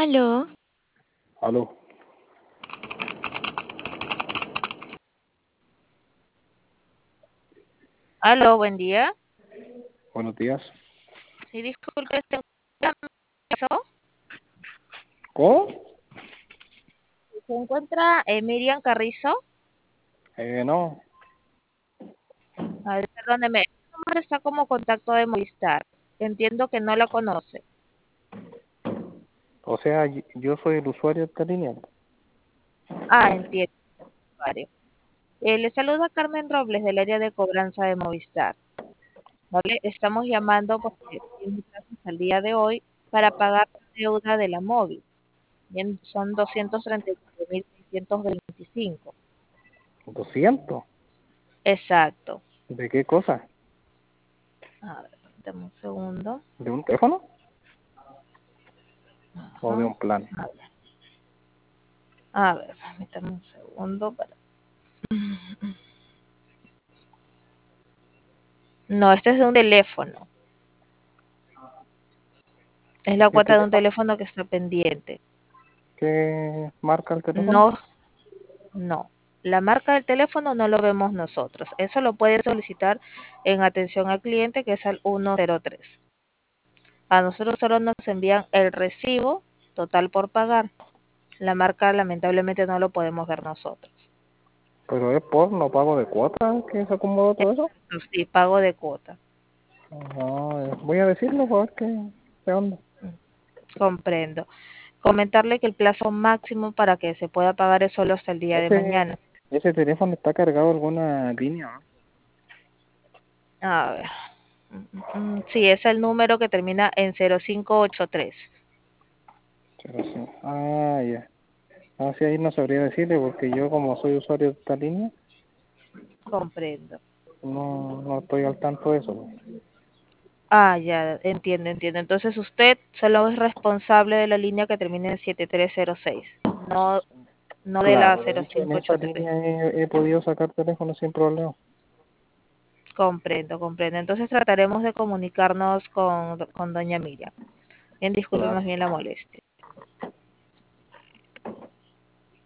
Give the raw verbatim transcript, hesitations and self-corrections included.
Aló, Aló, Aló, buen día. buenos días. Sí, disculpe, ¿se encuentra, ¿Cómo? ¿se encuentra eh, Miriam Carrizo? Eh, no, A ver, perdóneme, este número está como contacto de Movistar. Entiendo que no la conoce. o sea, y- yo soy el usuario de esta línea. Ah, entiendo, usuario. Eh, le saluda Carmen Robles del área de cobranza de Movistar. ¿Vale? Estamos llamando porque tiene plazos al día de hoy para pagar la deuda de la móvil. Bien, son doscientos treinta y cuatro mil seiscientos veinticinco. ¿Doscientos? Exacto. ¿De qué cosa? A ver, dame un segundo. ¿De un teléfono o de Ajá. un plan? A ver. A ver, permítame un segundo. Para... No, este es de un teléfono. Es la ¿Qué cuota de un teléfono? teléfono que está pendiente. ¿Qué marca el teléfono? No, no. La marca del teléfono no lo vemos nosotros. Eso lo puede solicitar en atención al cliente, que es al ciento tres. A nosotros solo nos envían el recibo total por pagar. La marca lamentablemente no lo podemos ver nosotros. Pero es por no pago de cuota que se acomodó todo eso. Exacto, sí, pago de cuota. Ajá, eh, voy a decirlo para ver qué, qué onda. Comprendo. Comentarle que el plazo máximo para que se pueda pagar es solo hasta el día de Ese, mañana. ese teléfono está cargado alguna línea, ¿no? A ver. Mm, mm, mm, Sí, es el número que termina en cero cinco ocho tres. Pero sí. Ah, ya. Ah, sí, ahí no sabría decirle porque yo como soy usuario de esta línea, Comprendo. no, no estoy al tanto de eso, pues. Ah, ya, entiendo, entiendo. Entonces usted solo es responsable de la línea que termina en siete tres cero seis, no, no de la Claro, cero en cinco esa ocho tres. línea he, he podido sacar teléfono sin problema. Comprendo, comprendo. Entonces trataremos de comunicarnos con, con doña Miriam. Bien, disculpe Claro. más bien la molestia.